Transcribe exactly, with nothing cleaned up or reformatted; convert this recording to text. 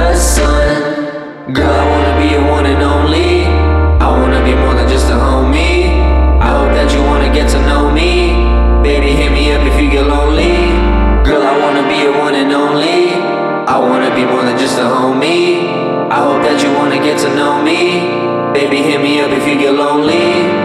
the sun. Girl, I wanna be your one and only. I wanna be more than just a homie. I hope that you wanna get to know me. Baby, hit me up if you get lonely. Girl, I wanna be your one and only. I wanna be more than just a homie. I hope that you wanna get to know me. Baby, hit me up if you get lonely.